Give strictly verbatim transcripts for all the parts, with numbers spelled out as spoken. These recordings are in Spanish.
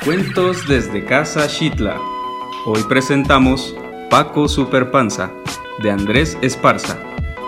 Cuentos desde Casa Xitla. Hoy presentamos Paco Superpanza, de Andrés Esparza.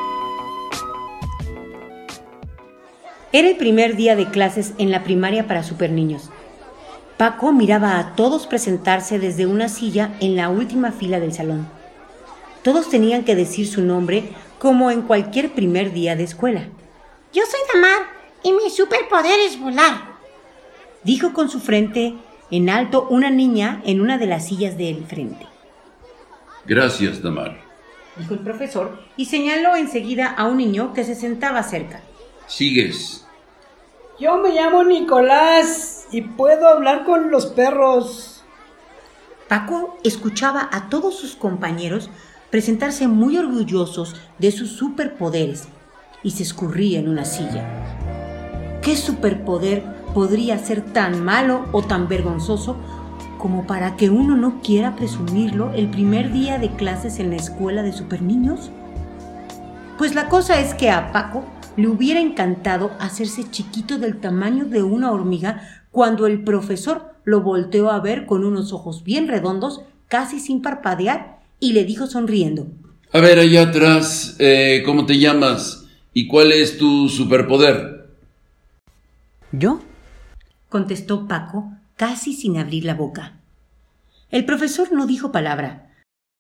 Era el primer día de clases en la primaria para superniños. Paco miraba a todos presentarse desde una silla en la última fila del salón. Todos tenían que decir su nombre como en cualquier primer día de escuela. Yo soy Damar y mi superpoder es volar, dijo con su frente en alto una niña en una de las sillas del frente. Gracias, Damar, dijo el profesor y señaló enseguida a un niño que se sentaba cerca. Sigues. Yo me llamo Nicolás y puedo hablar con los perros. Paco escuchaba a todos sus compañeros presentarse muy orgullosos de sus superpoderes y se escurría en una silla. ¿Qué superpoder podría ser tan malo o tan vergonzoso como para que uno no quiera presumirlo el primer día de clases en la escuela de superniños? Pues la cosa es que a Paco le hubiera encantado hacerse chiquito del tamaño de una hormiga cuando el profesor lo volteó a ver con unos ojos bien redondos, casi sin parpadear, y le dijo sonriendo: A ver, allá atrás, eh, ¿cómo te llamas? ¿Y cuál es tu superpoder? ¿Yo? Contestó Paco, casi sin abrir la boca. El profesor no dijo palabra.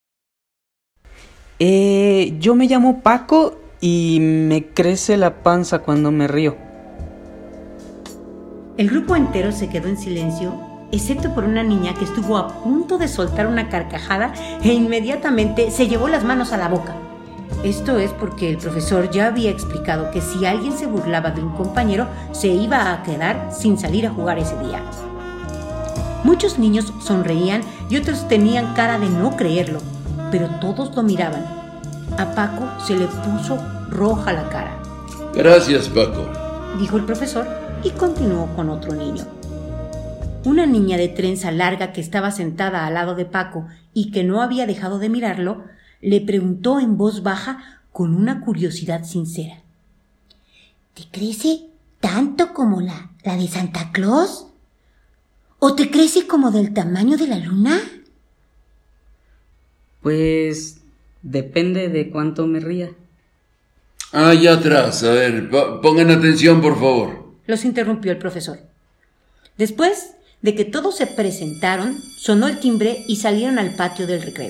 Eh, yo me llamo Paco y me crece la panza cuando me río. El grupo entero se quedó en silencio, excepto por una niña que estuvo a punto de soltar una carcajada e inmediatamente se llevó las manos a la boca. Esto es porque el profesor ya había explicado que si alguien se burlaba de un compañero, se iba a quedar sin salir a jugar ese día. Muchos niños sonreían y otros tenían cara de no creerlo, pero todos lo miraban. A Paco se le puso roja la cara. Gracias, Paco, dijo el profesor y continuó con otro niño. Una niña de trenza larga que estaba sentada al lado de Paco y que no había dejado de mirarlo, le preguntó en voz baja con una curiosidad sincera: ¿Te crece tanto como la, la de Santa Claus? ¿O te crece como del tamaño de la luna? Pues depende de cuánto me ría. Allá atrás, a ver, p- pongan atención, por favor. Los interrumpió el profesor. Después de que todos se presentaron, sonó el timbre y salieron al patio del recreo.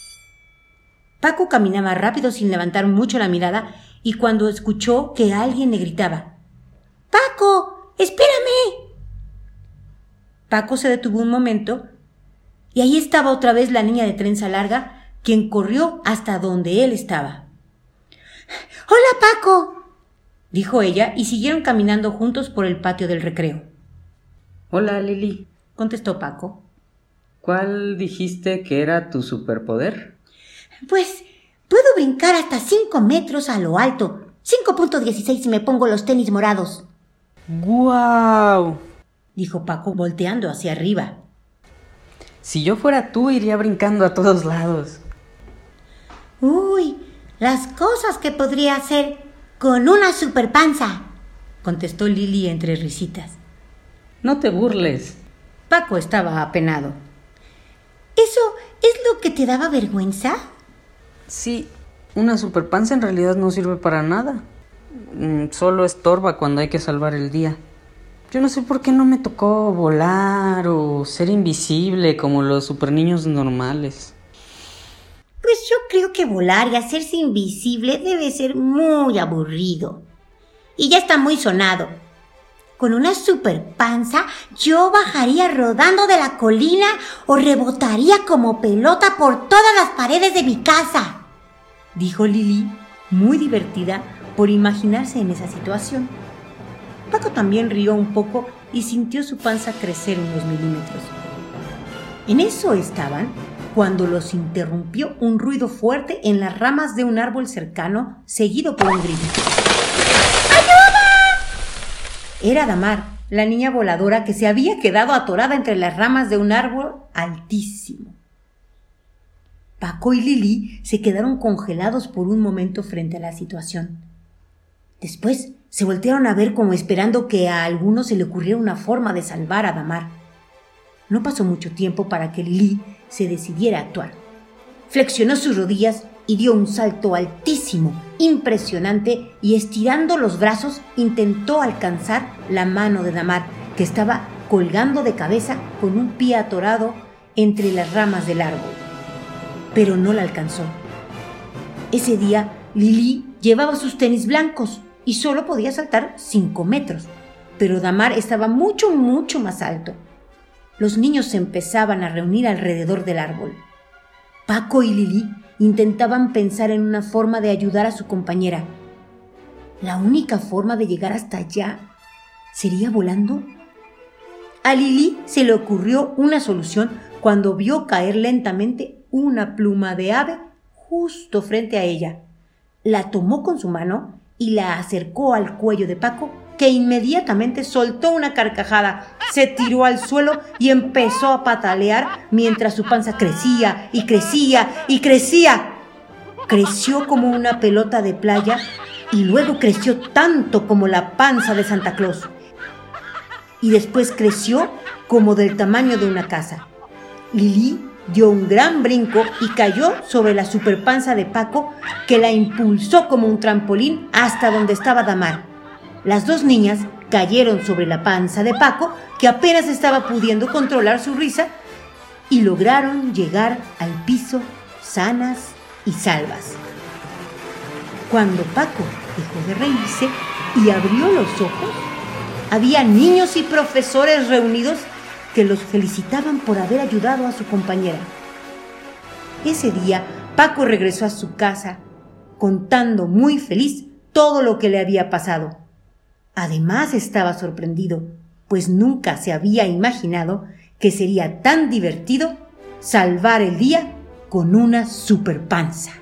Paco caminaba rápido sin levantar mucho la mirada y cuando escuchó que alguien le gritaba: ¡Paco, espérame! Paco se detuvo un momento y ahí estaba otra vez la niña de trenza larga, quien corrió hasta donde él estaba. ¡Hola, Paco!, dijo ella y siguieron caminando juntos por el patio del recreo. Hola, Lili, contestó Paco. ¿Cuál dijiste que era tu superpoder? Pues puedo brincar hasta cinco metros a lo alto. cinco punto dieciséis si me pongo los tenis morados. ¡Guau!, dijo Paco volteando hacia arriba. Si yo fuera tú, iría brincando a todos lados. Uy, las cosas que podría hacer con una superpanza, contestó Lili entre risitas. No te burles. Paco estaba apenado. ¿Eso es lo que te daba vergüenza? Sí, una superpanza en realidad no sirve para nada. Mm, solo estorba cuando hay que salvar el día. Yo no sé por qué no me tocó volar o ser invisible como los superniños normales. Pues yo creo que volar y hacerse invisible debe ser muy aburrido. Y ya está muy sonado. Con una superpanza yo bajaría rodando de la colina o rebotaría como pelota por todas las paredes de mi casa, dijo Lili, muy divertida por imaginarse en esa situación. Paco también rió un poco y sintió su panza crecer unos milímetros. En eso estaban cuando los interrumpió un ruido fuerte en las ramas de un árbol cercano, seguido por un grito. Era Damar, la niña voladora que se había quedado atorada entre las ramas de un árbol altísimo. Paco y Lili se quedaron congelados por un momento frente a la situación. Después se voltearon a ver como esperando que a alguno se le ocurriera una forma de salvar a Damar. No pasó mucho tiempo para que Lili se decidiera a actuar. Flexionó sus rodillas y dio un salto altísimo, impresionante, y estirando los brazos intentó alcanzar la mano de Damar, que estaba colgando de cabeza con un pie atorado entre las ramas del árbol. Pero no la alcanzó. Ese día Lili llevaba sus tenis blancos y solo podía saltar cinco metros, pero Damar estaba mucho, mucho más alto. Los niños se empezaban a reunir alrededor del árbol. Paco y Lili intentaban pensar en una forma de ayudar a su compañera. ¿La única forma de llegar hasta allá sería volando? A Lili se le ocurrió una solución cuando vio caer lentamente una pluma de ave justo frente a ella. La tomó con su mano y la acercó al cuello de Paco, que inmediatamente soltó una carcajada, se tiró al suelo y empezó a patalear mientras su panza crecía y crecía y crecía. Creció como una pelota de playa y luego creció tanto como la panza de Santa Claus. Y después creció como del tamaño de una casa. Lili dio un gran brinco y cayó sobre la superpanza de Paco, que la impulsó como un trampolín hasta donde estaba Damar. Las dos niñas cayeron sobre la panza de Paco, que apenas estaba pudiendo controlar su risa, y lograron llegar al piso sanas y salvas. Cuando Paco dejó de reírse y abrió los ojos, había niños y profesores reunidos que los felicitaban por haber ayudado a su compañera. Ese día, Paco regresó a su casa, contando muy feliz todo lo que le había pasado. Además, estaba sorprendido, pues nunca se había imaginado que sería tan divertido salvar el día con una superpanza.